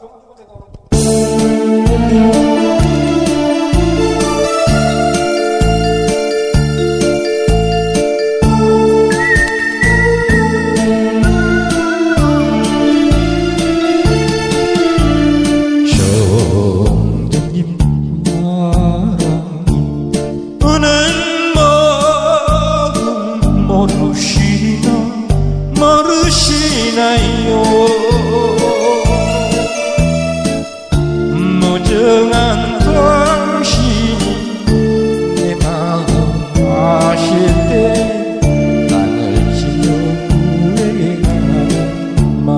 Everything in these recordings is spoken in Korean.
무정한 당신이 내 마음 아실 때 땅을 치며 후회하마.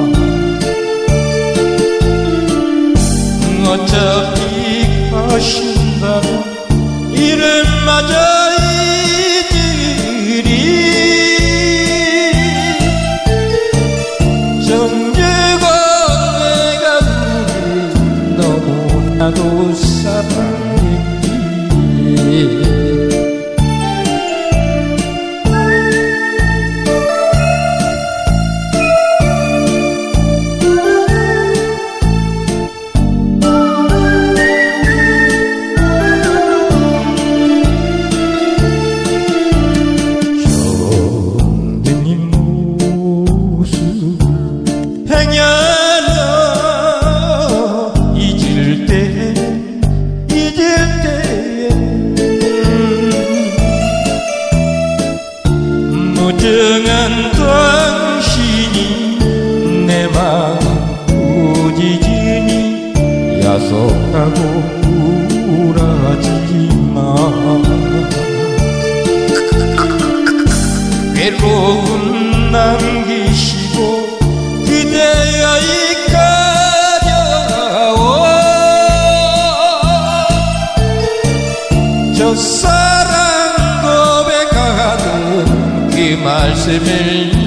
어차피 가신다면 이름마저 잊으리. 정죄가 내가 너무나도 사랑했기에 무정한 당신이 내 마음 꾸짖으니 야속하고 우울하지마. 외로움 남기시고 그대여이 가려워. 저 사랑 고백하던 그 말씀을